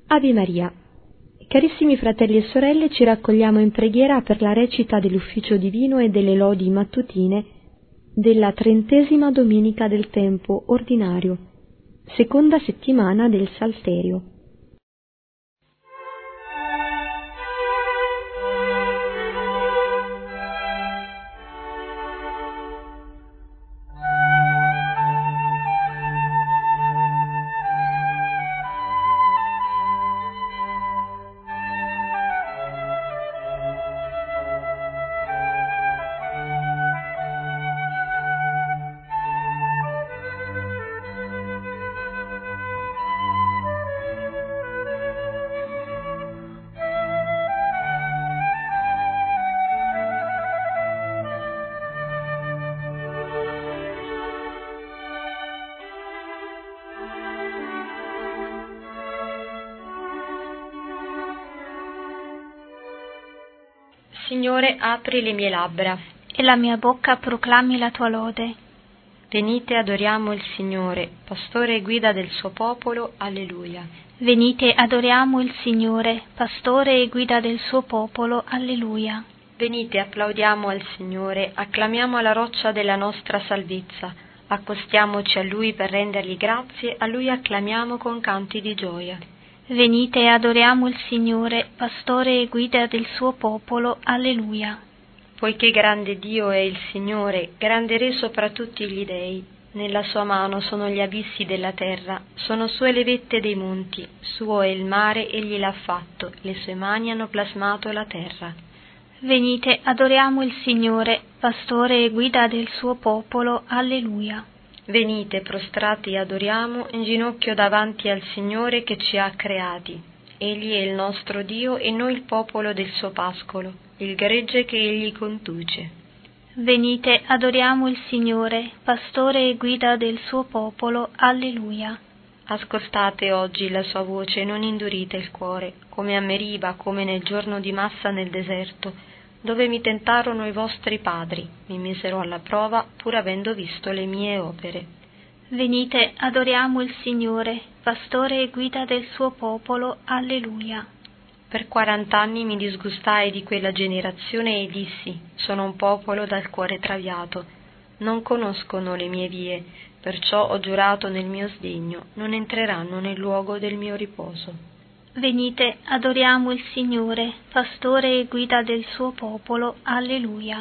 Ave Maria. Carissimi fratelli e sorelle, ci raccogliamo in preghiera per la recita dell'ufficio divino e delle lodi mattutine della 30ª domenica del tempo ordinario, seconda settimana del Salterio. Signore, apri le mie labbra, e la mia bocca proclami la tua lode. Venite, adoriamo il Signore, pastore e guida del suo popolo. Alleluia. Venite, adoriamo il Signore, pastore e guida del suo popolo. Alleluia. Venite, applaudiamo al Signore, acclamiamo alla roccia della nostra salvezza, accostiamoci a Lui per rendergli grazie, a Lui acclamiamo con canti di gioia. Venite e adoriamo il Signore, pastore e guida del suo popolo. Alleluia. Poiché grande Dio è il Signore, grande Re sopra tutti gli dei, nella sua mano sono gli abissi della terra, sono sue le vette dei monti, suo è il mare, egli l'ha fatto, le sue mani hanno plasmato la terra. Venite, adoriamo il Signore, pastore e guida del suo popolo. Alleluia. Venite, prostrati e adoriamo, in ginocchio davanti al Signore che ci ha creati. Egli è il nostro Dio e noi il popolo del suo pascolo, il gregge che egli conduce. Venite, adoriamo il Signore, pastore e guida del suo popolo. Alleluia. Ascoltate oggi la sua voce e non indurite il cuore, come a Meriba, come nel giorno di Massa nel deserto, dove mi tentarono i vostri padri, mi misero alla prova pur avendo visto le mie opere. Venite, adoriamo il Signore, pastore e guida del suo popolo. Alleluia. Per 40 anni mi disgustai di quella generazione e dissi, sono un popolo dal cuore traviato, non conoscono le mie vie, perciò ho giurato nel mio sdegno, non entreranno nel luogo del mio riposo. Venite, adoriamo il Signore, pastore e guida del suo popolo. Alleluia.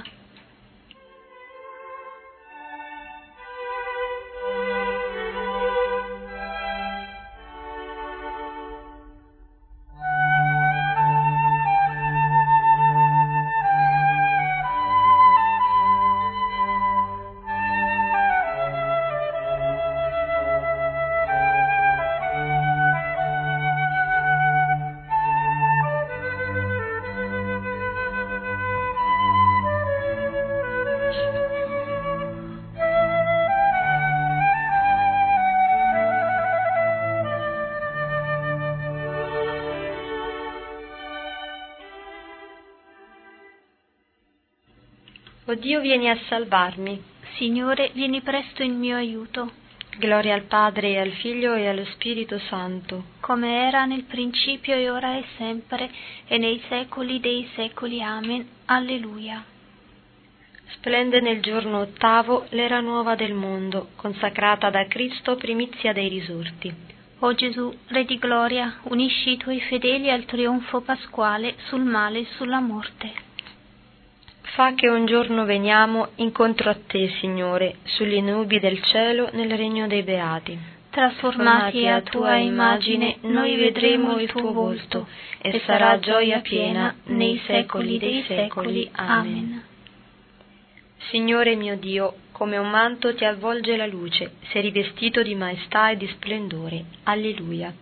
O Dio, vieni a salvarmi. Signore, vieni presto in mio aiuto. Gloria al Padre e al Figlio e allo Spirito Santo, come era nel principio e ora e sempre, e nei secoli dei secoli. Amen. Alleluia. Splende nel giorno ottavo l'era nuova del mondo, consacrata da Cristo primizia dei risorti. O Gesù, Re di gloria, unisci i tuoi fedeli al trionfo pasquale sul male e sulla morte. Fa che un giorno veniamo incontro a te, Signore, sulle nubi del cielo nel regno dei beati. Trasformati a tua immagine, noi vedremo il tuo volto, e sarà gioia piena nei secoli dei secoli. Amen. Signore mio Dio, come un manto ti avvolge la luce, sei rivestito di maestà e di splendore. Alleluia.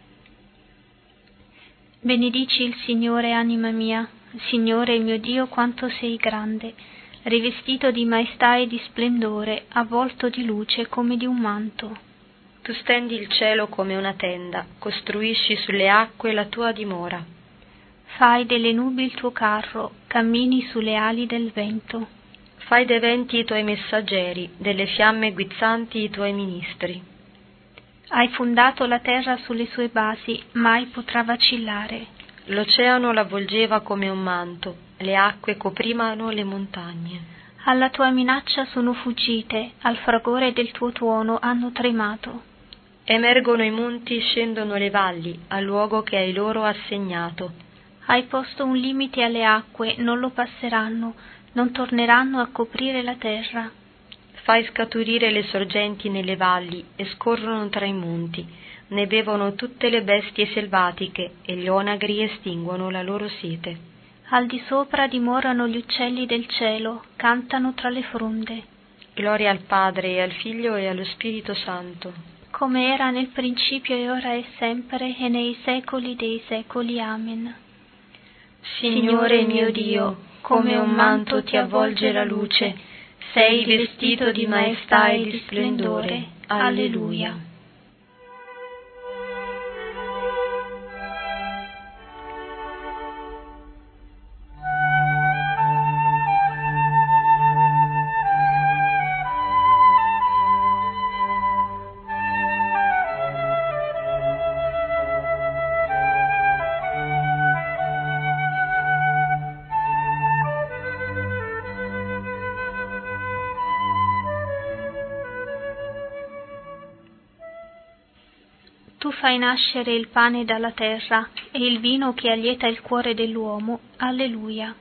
Benedici il Signore, anima mia. Signore mio Dio, quanto sei grande, rivestito di maestà e di splendore, avvolto di luce come di un manto. Tu stendi il cielo come una tenda, costruisci sulle acque la tua dimora. Fai delle nubi il tuo carro, cammini sulle ali del vento. Fai dei venti i tuoi messaggeri, delle fiamme guizzanti i tuoi ministri. Hai fondato la terra sulle sue basi, mai potrà vacillare. L'oceano l'avvolgeva come un manto, le acque coprivano le montagne. Alla tua minaccia sono fuggite, al fragore del tuo tuono hanno tremato. Emergono i monti, scendono le valli, al luogo che hai loro assegnato. Hai posto un limite alle acque, non lo passeranno, non torneranno a coprire la terra. Fai scaturire le sorgenti nelle valli e scorrono tra i monti, ne bevono tutte le bestie selvatiche e gli onagri estinguono la loro sete. Al di sopra dimorano gli uccelli del cielo, cantano tra le fronde. Gloria al Padre e al Figlio e allo Spirito Santo. Come era nel principio e ora e sempre e nei secoli dei secoli. Amen. Signore mio Dio, come un manto ti avvolge la luce, sei vestito di maestà e di splendore. Alleluia. Tu fai nascere il pane dalla terra e il vino che allieta il cuore dell'uomo. Alleluia.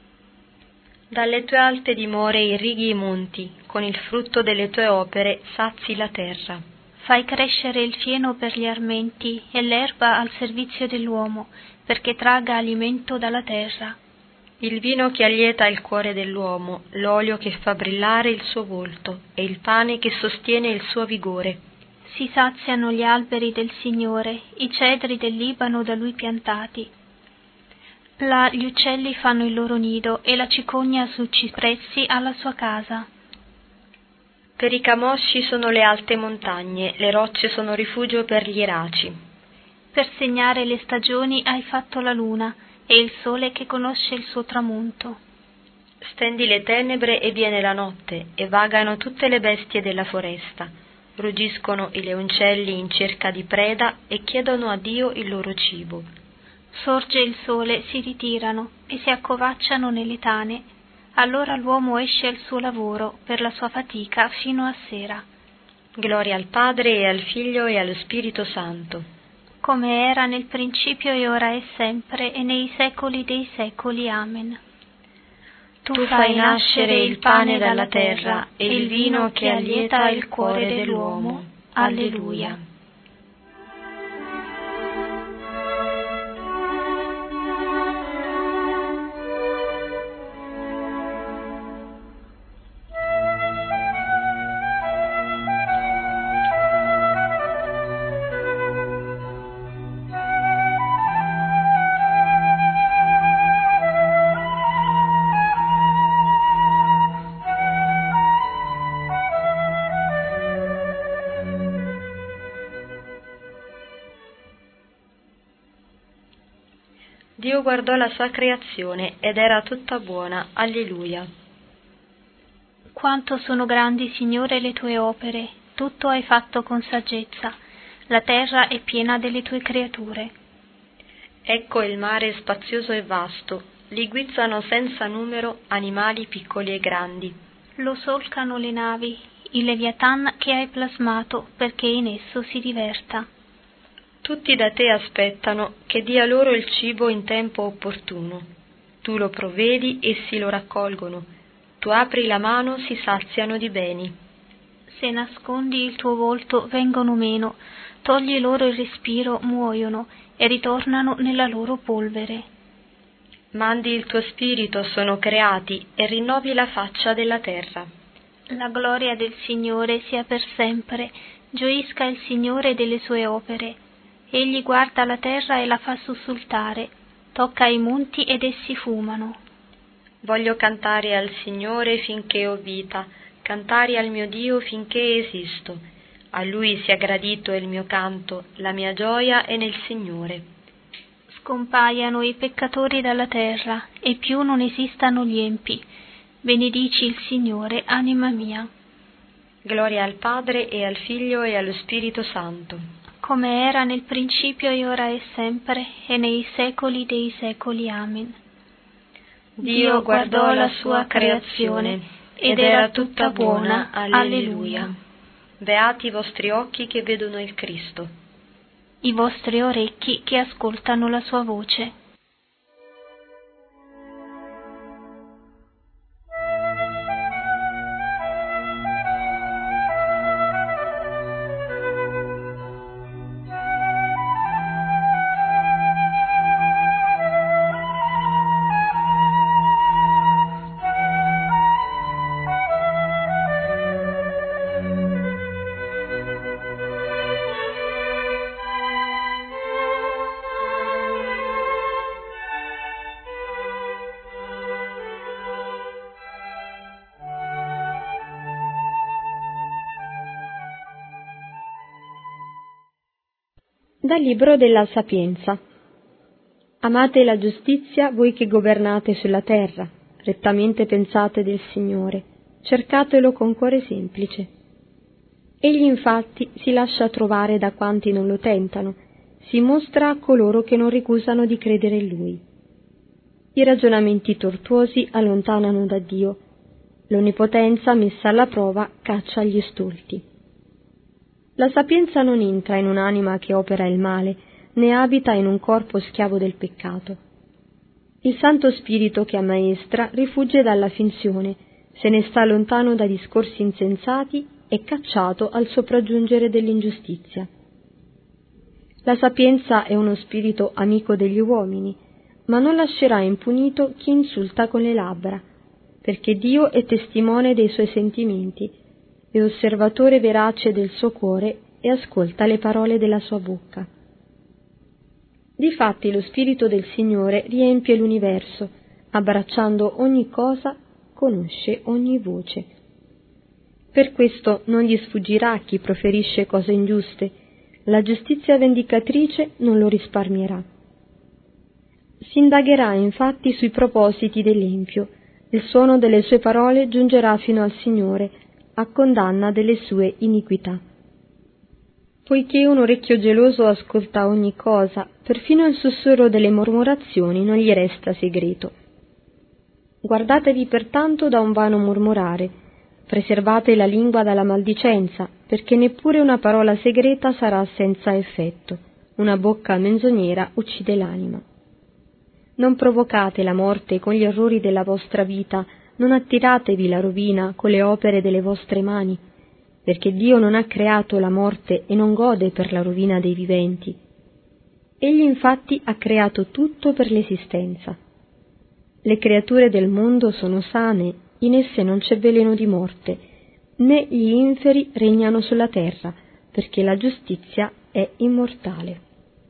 Dalle tue alte dimore irrighi i monti, con il frutto delle tue opere sazi la terra. Fai crescere il fieno per gli armenti e l'erba al servizio dell'uomo, perché tragga alimento dalla terra. Il vino che allieta il cuore dell'uomo, l'olio che fa brillare il suo volto e il pane che sostiene il suo vigore. Si saziano gli alberi del Signore, i cedri del Libano da Lui piantati. Là gli uccelli fanno il loro nido e la cicogna su cipressi ha la sua casa. Per i camosci sono le alte montagne, le rocce sono rifugio per gli iraci. Per segnare le stagioni hai fatto la luna e il sole che conosce il suo tramonto. Stendi le tenebre e viene la notte, e vagano tutte le bestie della foresta. Ruggiscono i leoncelli in cerca di preda e chiedono a Dio il loro cibo. Sorge il sole, si ritirano e si accovacciano nelle tane. Allora l'uomo esce al suo lavoro per la sua fatica fino a sera. Gloria al Padre e al Figlio e allo Spirito Santo. Come era nel principio e ora e sempre e nei secoli dei secoli. Amen. Tu fai nascere il pane dalla terra e il vino che allieta il cuore dell'uomo. Alleluia. Dio guardò la sua creazione ed era tutta buona. Alleluia. Quanto sono grandi, Signore, le tue opere, tutto hai fatto con saggezza, la terra è piena delle tue creature. Ecco il mare spazioso e vasto, li guizzano senza numero animali piccoli e grandi. Lo solcano le navi, il Leviathan che hai plasmato perché in esso si diverta. Tutti da te aspettano che dia loro il cibo in tempo opportuno. Tu lo provvedi, essi lo raccolgono. Tu apri la mano, si saziano di beni. Se nascondi il tuo volto, vengono meno, togli loro il respiro, muoiono e ritornano nella loro polvere. Mandi il tuo spirito, sono creati, e rinnovi la faccia della terra. La gloria del Signore sia per sempre, gioisca il Signore delle sue opere. Egli guarda la terra e la fa sussultare, tocca i monti ed essi fumano. Voglio cantare al Signore finché ho vita, cantare al mio Dio finché esisto. A Lui sia gradito il mio canto, la mia gioia è nel Signore. Scompaiano i peccatori dalla terra, e più non esistano gli empi. Benedici il Signore, anima mia. Gloria al Padre e al Figlio e allo Spirito Santo. Come era nel principio e ora e sempre, e nei secoli dei secoli. Amen. Dio guardò la sua creazione, ed era tutta buona. Alleluia. Beati i vostri occhi che vedono il Cristo. I vostri orecchi che ascoltano la sua voce. Dal libro della Sapienza. Amate la giustizia voi che governate sulla terra, rettamente pensate del Signore, cercatelo con cuore semplice. Egli infatti si lascia trovare da quanti non lo tentano, si mostra a coloro che non ricusano di credere in Lui. I ragionamenti tortuosi allontanano da Dio, l'onnipotenza messa alla prova caccia gli stolti. La sapienza non entra in un'anima che opera il male, né abita in un corpo schiavo del peccato. Il Santo Spirito che ammaestra rifugge dalla finzione, se ne sta lontano da discorsi insensati e cacciato al sopraggiungere dell'ingiustizia. La sapienza è uno spirito amico degli uomini, ma non lascerà impunito chi insulta con le labbra, perché Dio è testimone dei suoi sentimenti, è osservatore verace del suo cuore e ascolta le parole della sua bocca. Difatti lo Spirito del Signore riempie l'universo, abbracciando ogni cosa, conosce ogni voce. Per questo non gli sfuggirà chi proferisce cose ingiuste, la giustizia vendicatrice non lo risparmierà. Si indagherà infatti sui propositi dell'empio, il suono delle sue parole giungerà fino al Signore, a condanna delle sue iniquità. Poiché un orecchio geloso ascolta ogni cosa, perfino il sussurro delle mormorazioni non gli resta segreto. Guardatevi pertanto da un vano mormorare, preservate la lingua dalla maldicenza, perché neppure una parola segreta sarà senza effetto, una bocca menzognera uccide l'anima. Non provocate la morte con gli errori della vostra vita, non attiratevi la rovina con le opere delle vostre mani, perché Dio non ha creato la morte e non gode per la rovina dei viventi. Egli infatti ha creato tutto per l'esistenza. Le creature del mondo sono sane, in esse non c'è veleno di morte, né gli inferi regnano sulla terra, perché la giustizia è immortale.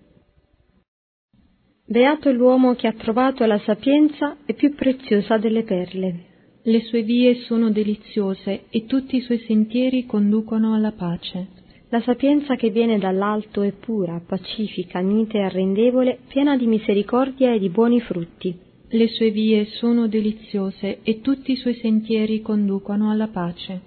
Beato l'uomo che ha trovato la sapienza e più preziosa delle perle. Le sue vie sono deliziose e tutti i suoi sentieri conducono alla pace. La sapienza che viene dall'alto è pura, pacifica, mite e arrendevole, piena di misericordia e di buoni frutti. Le sue vie sono deliziose e tutti i suoi sentieri conducono alla pace.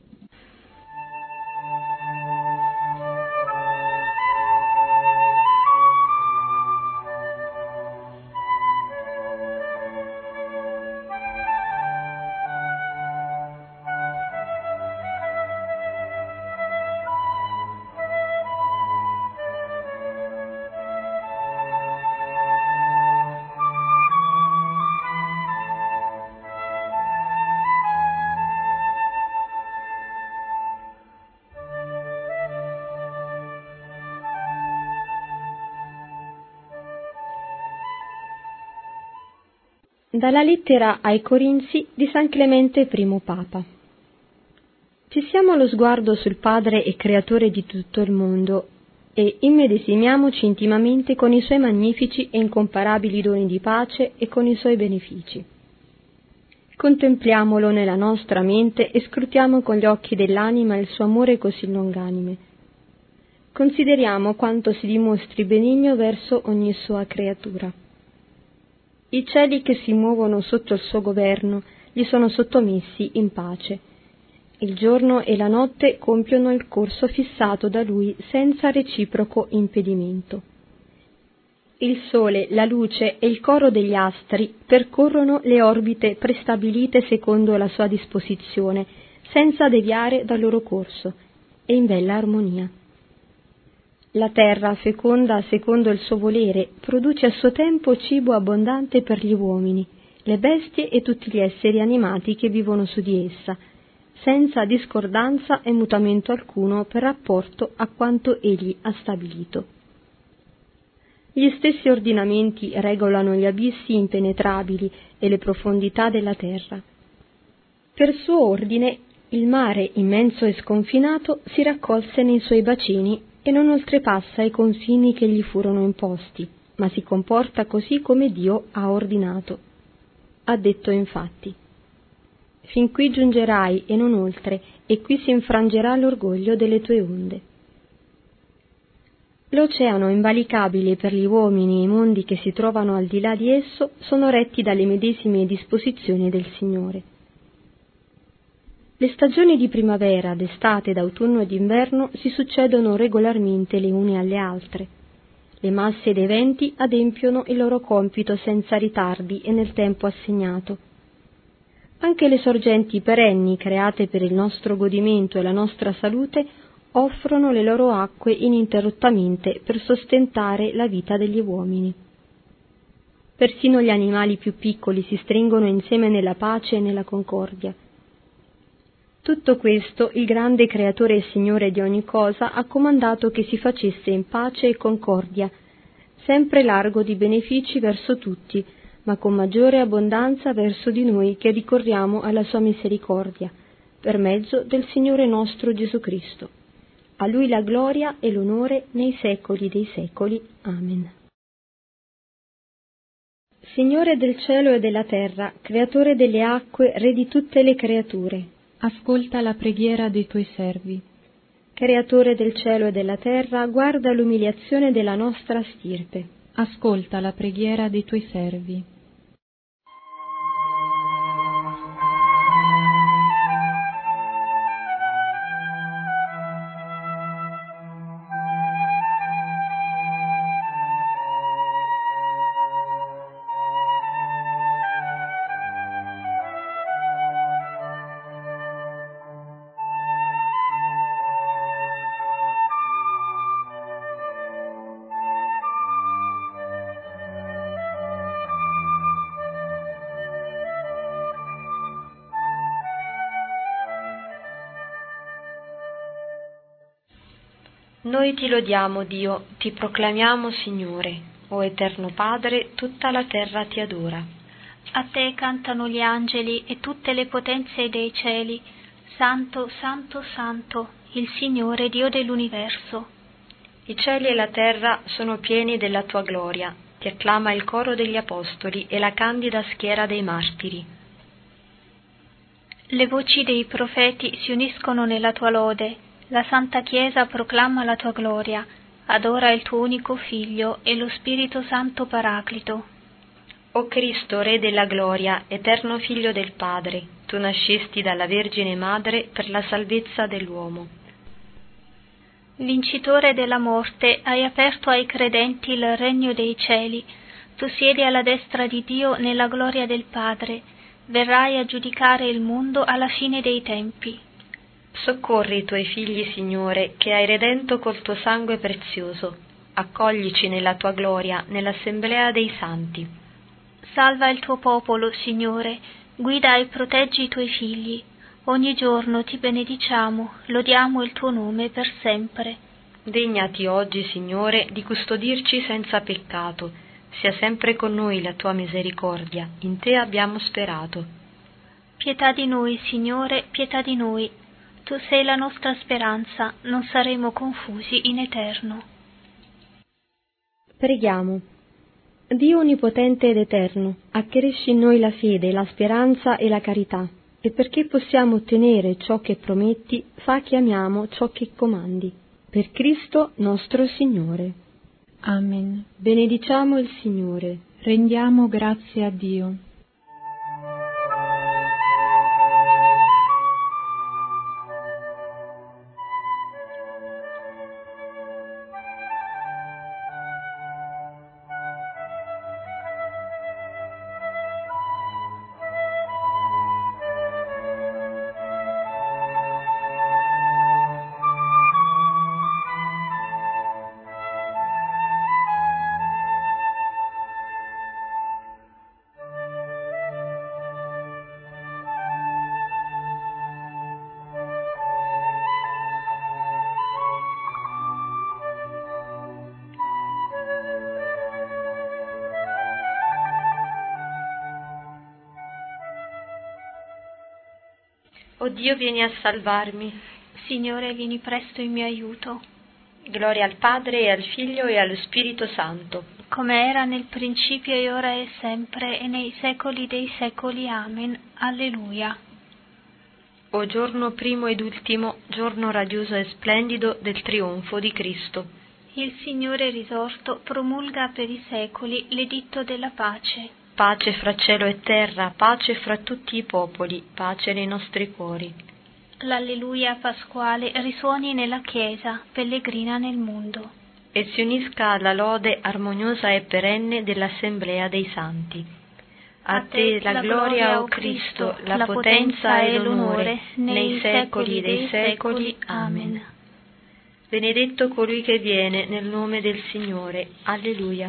Dalla lettera ai Corinzi di San Clemente I Papa. Fissiamo lo sguardo sul Padre e Creatore di tutto il mondo e immedesimiamoci intimamente con i Suoi magnifici e incomparabili doni di pace e con i Suoi benefici. Contempliamolo nella nostra mente e scrutiamo con gli occhi dell'anima il suo amore così longanime. Consideriamo quanto si dimostri benigno verso ogni sua creatura. I cieli che si muovono sotto il suo governo gli sono sottomessi in pace, Il giorno e la notte compiono il corso fissato da lui senza reciproco impedimento. Il sole, la luce e il coro degli astri percorrono le orbite prestabilite secondo la sua disposizione, senza deviare dal loro corso, e in bella armonia. La terra, feconda secondo il suo volere, produce a suo tempo cibo abbondante per gli uomini, le bestie e tutti gli esseri animati che vivono su di essa, senza discordanza e mutamento alcuno per rapporto a quanto egli ha stabilito. Gli stessi ordinamenti regolano gli abissi impenetrabili e le profondità della terra. Per suo ordine, il mare immenso e sconfinato si raccolse nei suoi bacini e non oltrepassa i confini che gli furono imposti, ma si comporta così come Dio ha ordinato. Ha detto infatti: «Fin qui giungerai e non oltre, e qui si infrangerà l'orgoglio delle tue onde». L'oceano invalicabile per gli uomini e i mondi che si trovano al di là di esso sono retti dalle medesime disposizioni del Signore. Le stagioni di primavera, d'estate, d'autunno e d'inverno si succedono regolarmente le une alle altre. Le masse dei venti adempiono il loro compito senza ritardi e nel tempo assegnato. Anche le sorgenti perenni create per il nostro godimento e la nostra salute offrono le loro acque ininterrottamente per sostentare la vita degli uomini. Persino gli animali più piccoli si stringono insieme nella pace e nella concordia. Tutto questo il grande Creatore e Signore di ogni cosa ha comandato che si facesse in pace e concordia, sempre largo di benefici verso tutti, ma con maggiore abbondanza verso di noi che ricorriamo alla sua misericordia, per mezzo del Signore nostro Gesù Cristo. A Lui la gloria e l'onore nei secoli dei secoli. Amen. Signore del cielo e della terra, Creatore delle acque, Re di tutte le creature, ascolta la preghiera dei tuoi servi. Creatore del cielo e della terra, guarda l'umiliazione della nostra stirpe. Ascolta la preghiera dei tuoi servi. Noi ti lodiamo, Dio, ti proclamiamo Signore, o Eterno Padre, tutta la terra ti adora. A te cantano gli angeli e tutte le potenze dei cieli. Santo, santo, santo, il Signore Dio dell'universo. I cieli e la terra sono pieni della tua gloria, ti acclama il coro degli apostoli e la candida schiera dei martiri. Le voci dei profeti si uniscono nella tua lode. La Santa Chiesa proclama la tua gloria, adora il tuo unico Figlio e lo Spirito Santo Paraclito. O Cristo, Re della gloria, eterno Figlio del Padre, tu nascesti dalla Vergine Madre per la salvezza dell'uomo. Vincitore della morte, hai aperto ai credenti il regno dei cieli. Tu siedi alla destra di Dio nella gloria del Padre. Verrai a giudicare il mondo alla fine dei tempi. Soccorri i tuoi figli, Signore, che hai redento col tuo sangue prezioso. Accoglici nella tua gloria, nell'assemblea dei santi. Salva il tuo popolo, Signore, guida e proteggi i tuoi figli. Ogni giorno ti benediciamo, lodiamo il tuo nome per sempre. Degnati oggi, Signore, di custodirci senza peccato. Sia sempre con noi la tua misericordia, in te abbiamo sperato. Pietà di noi, Signore, pietà di noi. Tu sei la nostra speranza, non saremo confusi in eterno. Preghiamo. Dio onnipotente ed eterno, accresci in noi la fede, la speranza e la carità, e perché possiamo ottenere ciò che prometti, fa che amiamo ciò che comandi. Per Cristo nostro Signore. Amen. Benediciamo il Signore. Rendiamo grazie a Dio. O Dio, vieni a salvarmi. Signore, vieni presto in mio aiuto. Gloria al Padre, e al Figlio, e allo Spirito Santo. Come era nel principio, e ora, e sempre, e nei secoli dei secoli. Amen. Alleluia. O giorno primo ed ultimo, giorno radioso e splendido del trionfo di Cristo. Il Signore risorto promulga per i secoli l'editto della pace. Pace fra cielo e terra, pace fra tutti i popoli, pace nei nostri cuori. L'Alleluia pasquale risuoni nella Chiesa, pellegrina nel mondo. E si unisca alla lode armoniosa e perenne dell'Assemblea dei Santi. A te la gloria, o Cristo, la potenza e l'onore, nei secoli dei secoli. Amen. Benedetto colui che viene nel nome del Signore. Alleluia.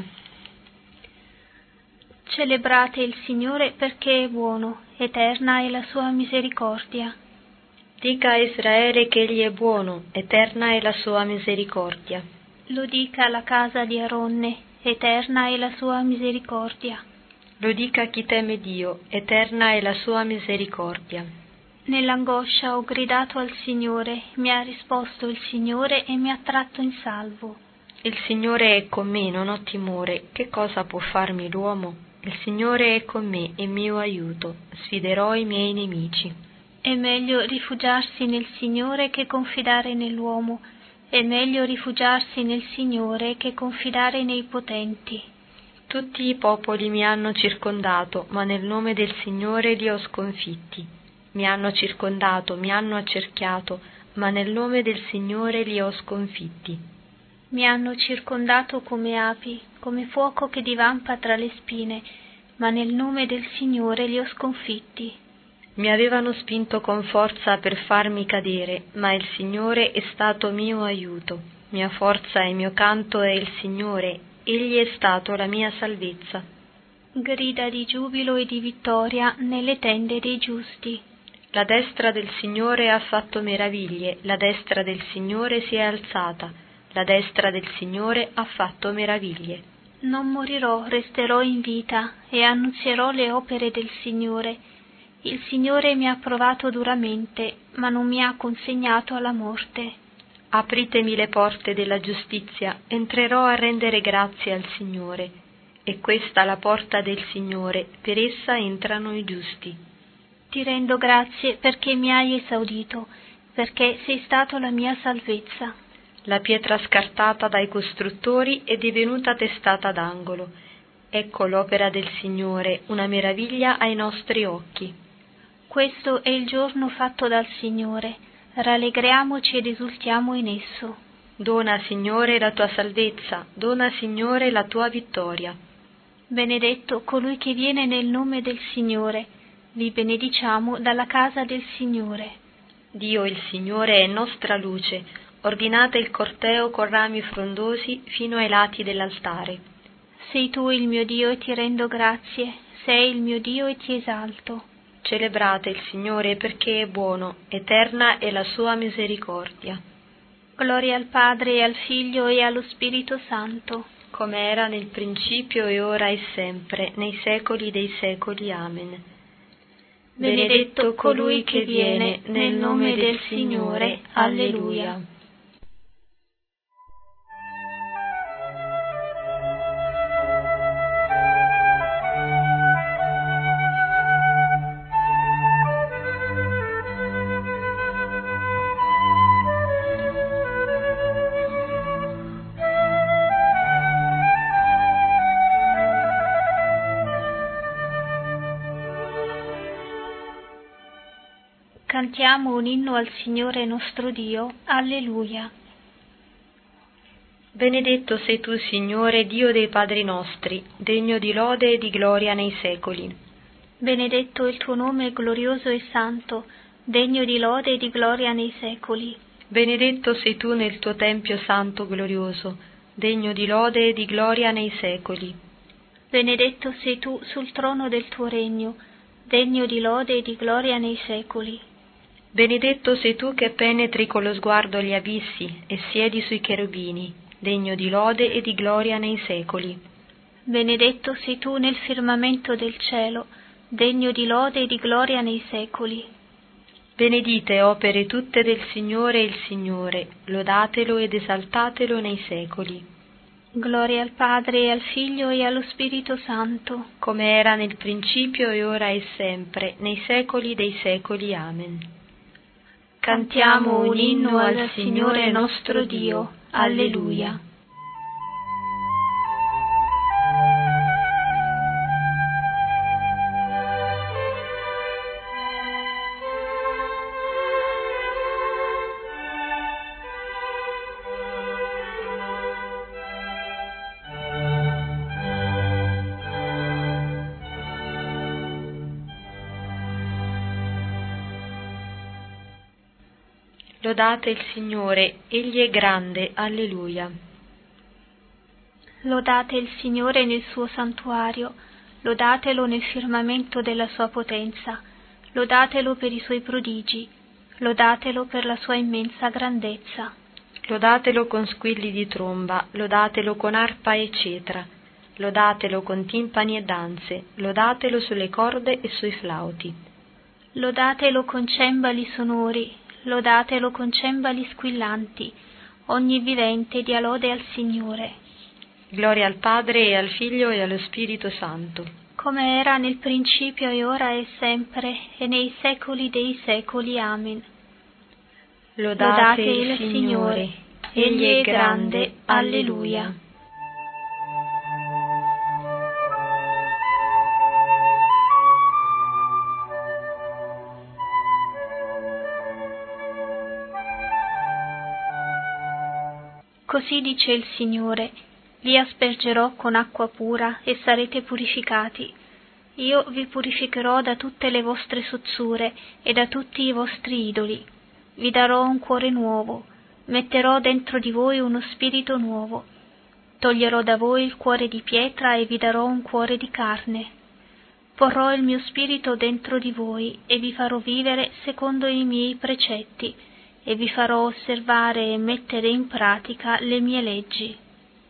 Celebrate il Signore perché è buono, eterna è la sua misericordia. Dica a Israele che egli è buono, eterna è la sua misericordia. Lo dica la casa di Aronne, eterna è la sua misericordia. Lo dica chi teme Dio, eterna è la sua misericordia. Nell'angoscia ho gridato al Signore, mi ha risposto il Signore e mi ha tratto in salvo. Il Signore è con me, non ho timore, che cosa può farmi l'uomo? Il Signore è con me, è mio aiuto, sfiderò i miei nemici. È meglio rifugiarsi nel Signore che confidare nell'uomo, è meglio rifugiarsi nel Signore che confidare nei potenti. Tutti i popoli mi hanno circondato, ma nel nome del Signore li ho sconfitti. Mi hanno circondato, mi hanno accerchiato, ma nel nome del Signore li ho sconfitti. Mi hanno circondato come api, come fuoco che divampa tra le spine, ma nel nome del Signore li ho sconfitti. Mi avevano spinto con forza per farmi cadere, ma il Signore è stato mio aiuto. Mia forza e mio canto è il Signore, Egli è stato la mia salvezza. Grida di giubilo e di vittoria nelle tende dei giusti. La destra del Signore ha fatto meraviglie, la destra del Signore si è alzata, la destra del Signore ha fatto meraviglie. Non morirò, resterò in vita e annunzierò le opere del Signore. Il Signore mi ha provato duramente, ma non mi ha consegnato alla morte. Apritemi le porte della giustizia, entrerò a rendere grazie al Signore. È questa la porta del Signore, per essa entrano i giusti. Ti rendo grazie perché mi hai esaudito, perché sei stato la mia salvezza. La pietra scartata dai costruttori è divenuta testata d'angolo. Ecco l'opera del Signore, una meraviglia ai nostri occhi. Questo è il giorno fatto dal Signore. Rallegriamoci ed esultiamo in esso. Dona, Signore, la tua salvezza, dona, Signore, la tua vittoria. Benedetto colui che viene nel nome del Signore, vi benediciamo dalla casa del Signore. Dio, il Signore, è nostra luce, ordinate il corteo con rami frondosi fino ai lati dell'altare. Sei tu il mio Dio e ti rendo grazie, sei il mio Dio e ti esalto. Celebrate il Signore perché è buono, eterna è la sua misericordia. Gloria al Padre e al Figlio e allo Spirito Santo. Come era nel principio e ora e sempre, nei secoli dei secoli. Amen. Benedetto colui che viene nel nome del Signore. Alleluia. Cantiamo un inno al Signore nostro Dio. Alleluia. Benedetto sei tu, Signore, Dio dei padri nostri, degno di lode e di gloria nei secoli. Benedetto il tuo nome glorioso e santo, degno di lode e di gloria nei secoli. Benedetto sei tu nel tuo tempio santo glorioso, degno di lode e di gloria nei secoli. Benedetto sei tu sul trono del tuo regno, degno di lode e di gloria nei secoli. Benedetto sei tu che penetri con lo sguardo gli abissi e siedi sui cherubini, degno di lode e di gloria nei secoli. Benedetto sei tu nel firmamento del cielo, degno di lode e di gloria nei secoli. Benedite opere tutte del Signore il Signore, lodatelo ed esaltatelo nei secoli. Gloria al Padre e al Figlio e allo Spirito Santo, come era nel principio e ora e sempre, nei secoli dei secoli. Amen. Cantiamo un inno al Signore nostro Dio. Alleluia. Lodate il Signore, Egli è grande, alleluia. Lodate il Signore nel suo santuario, lodatelo nel firmamento della sua potenza, lodatelo per i suoi prodigi, lodatelo per la sua immensa grandezza. Lodatelo con squilli di tromba, lodatelo con arpa e cetra, lodatelo con timpani e danze, lodatelo sulle corde e sui flauti. Lodatelo con cembali sonori, lodatelo con cembali squillanti, ogni vivente dia lode al Signore. Gloria al Padre e al Figlio e allo Spirito Santo. Come era nel principio e ora e sempre, e nei secoli dei secoli. Amen. Lodate il Signore, Egli è grande, alleluia. Così dice il Signore, vi aspergerò con acqua pura e sarete purificati. Io vi purificherò da tutte le vostre sozzure e da tutti i vostri idoli. Vi darò un cuore nuovo, metterò dentro di voi uno spirito nuovo. Toglierò da voi il cuore di pietra e vi darò un cuore di carne. Porrò il mio spirito dentro di voi e vi farò vivere secondo i miei precetti, e vi farò osservare e mettere in pratica le mie leggi.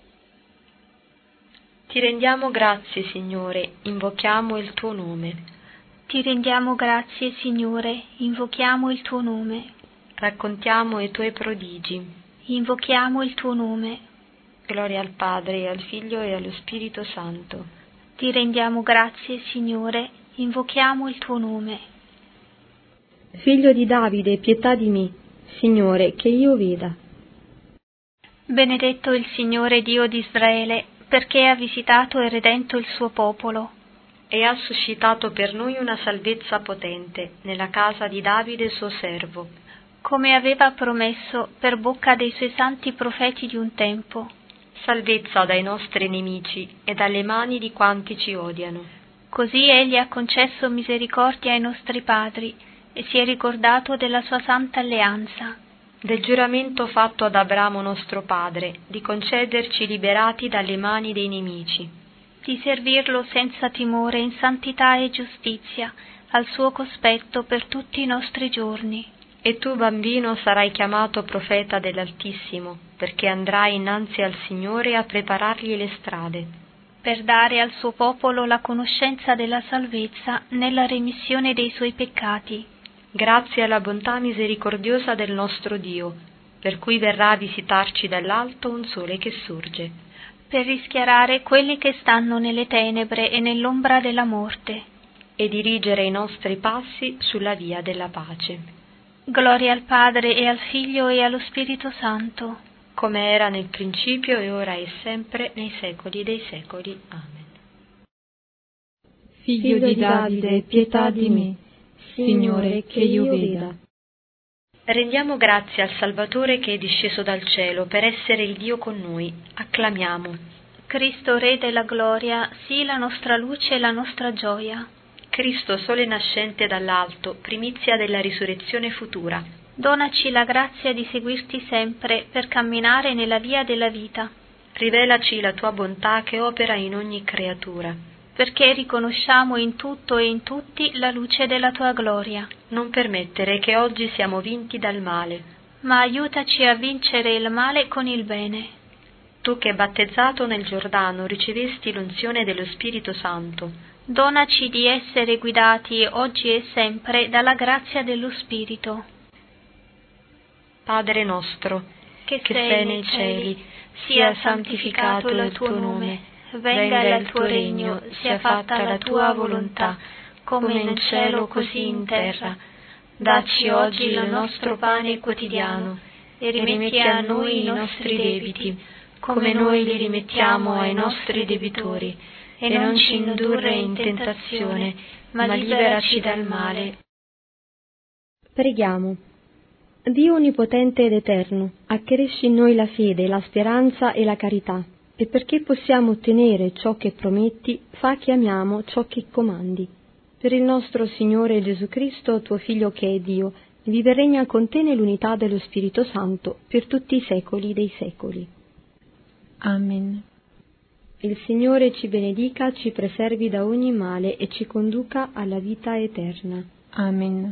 Ti rendiamo grazie, Signore, invochiamo il tuo nome. Ti rendiamo grazie, Signore, invochiamo il tuo nome. Raccontiamo i tuoi prodigi. Invochiamo il tuo nome. Gloria al Padre, e al Figlio e allo Spirito Santo. Ti rendiamo grazie, Signore, invochiamo il tuo nome. Figlio di Davide, pietà di me, Signore, che io veda. Benedetto il Signore Dio di Israele, perché ha visitato e redento il suo popolo. E ha suscitato per noi una salvezza potente nella casa di Davide suo servo, come aveva promesso per bocca dei suoi santi profeti di un tempo. Salvezza dai nostri nemici e dalle mani di quanti ci odiano. Così egli ha concesso misericordia ai nostri padri e si è ricordato della sua santa alleanza. Del giuramento fatto ad Abramo nostro padre, di concederci liberati dalle mani dei nemici. Di servirlo senza timore in santità e giustizia, al suo cospetto per tutti i nostri giorni. E tu, bambino, sarai chiamato profeta dell'Altissimo, perché andrai innanzi al Signore a preparargli le strade, per dare al suo popolo la conoscenza della salvezza nella remissione dei suoi peccati. Grazie alla bontà misericordiosa del nostro Dio, per cui verrà a visitarci dall'alto un sole che sorge, per rischiarare quelli che stanno nelle tenebre e nell'ombra della morte, e dirigere i nostri passi sulla via della pace. Gloria al Padre e al Figlio e allo Spirito Santo, come era nel principio e ora e sempre, nei secoli dei secoli. Amen. Figlio di Davide, pietà di me, Signore, che io veda. Rendiamo grazie al Salvatore che è disceso dal cielo per essere il Dio con noi. Acclamiamo. Cristo, Re della gloria, sii la nostra luce e la nostra gioia. Cristo, sole nascente dall'alto, primizia della risurrezione futura. Donaci la grazia di seguirti sempre per camminare nella via della vita. Rivelaci la tua bontà che opera in ogni creatura, perché riconosciamo in tutto e in tutti la luce della tua gloria. Non permettere che oggi siamo vinti dal male, ma aiutaci a vincere il male con il bene. tu che battezzato nel Giordano ricevesti l'unzione dello Spirito Santo, donaci di essere guidati oggi e sempre dalla grazia dello Spirito. Padre nostro, che sei nei cieli, sia santificato il tuo nome, venga il tuo regno, sia fatta la tua volontà, come in cielo così in terra. Dacci oggi il nostro pane quotidiano e rimetti a noi i nostri debiti, come noi li rimettiamo ai nostri debitori, e non ci indurre in tentazione, ma liberaci dal male. Preghiamo. Dio onnipotente ed eterno, accresci in noi la fede, la speranza e la carità, e perché possiamo ottenere ciò che prometti, fa che amiamo ciò che comandi. Per il nostro Signore Gesù Cristo, tuo Figlio che è Dio, vive e regna con te nell'unità dello Spirito Santo, per tutti i secoli dei secoli. Amen. Il Signore ci benedica, ci preservi da ogni male e ci conduca alla vita eterna. Amen.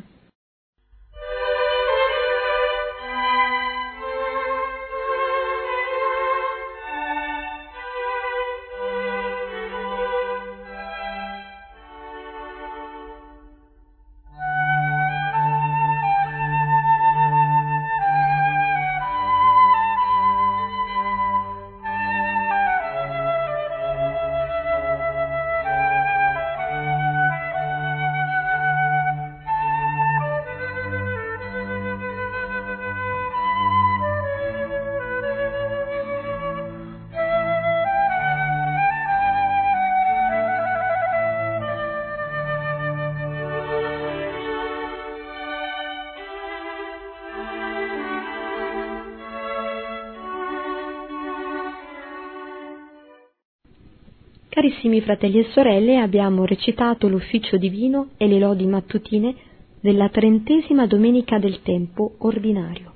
Carissimi fratelli e sorelle, abbiamo recitato l'ufficio divino e le lodi mattutine della 30ª domenica del tempo ordinario.